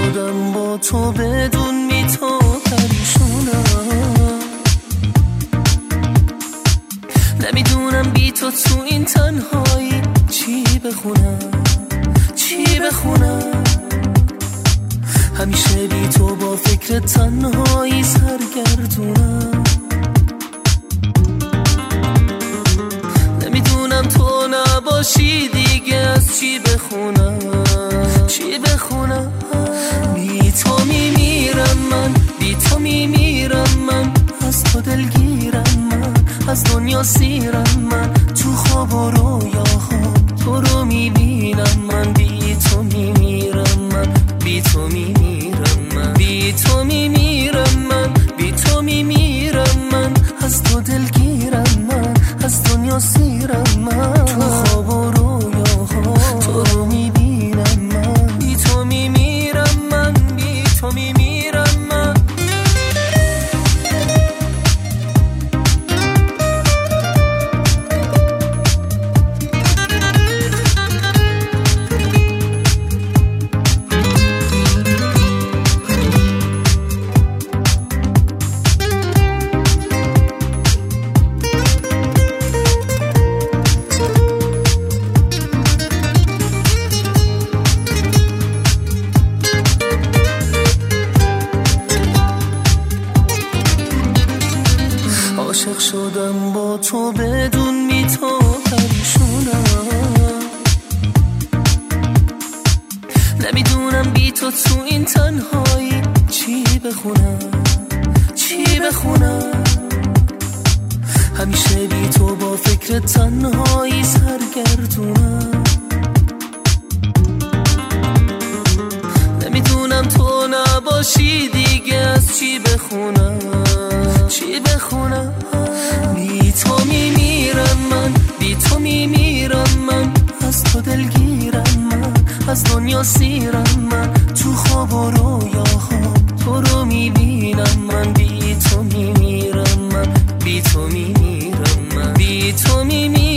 شدم با تو بدون بی تو پریشونم، نمیدونم بی تو تو این تنهایی چی بخونم، همیشه بی تو با فکر تنهایی سرگردونم، نمیدونم تو نباشی دیگه از چی بخونم. بی تو میمیرم من، بی تو میمیرم من، از تو دلگیرم من، از دنیا سیرم من، تو خواب و رویاها تو رو میبینم من، بی تو میمیرم من، بی تو میمیرم من، بی تو میمیرم من، بی تو میمیرم من، از تو دلگیرم من، از دنیا سیرم من، تو خواب و رویاها تو رو میبینم من، بی تو میمیرم من، بی تو میمیرم من. عاشق شدم با تو بدون بی تو پریشونم، نمیدونم بی تو تو این تنهایی چی بخونم، همیشه بی تو با فکر تنهایی سرگردونم، نمیدونم تو نباشی دیگه از چی بخونم. بی تو میمیرم من، بی تو میمیرم من، از تو دلگیرم من، از دنیا سیرم من، تو خواب و رویاها تو رو میبینم من، بی تو میمیرم من، بی تو میمیرم من، بی تو میمیرم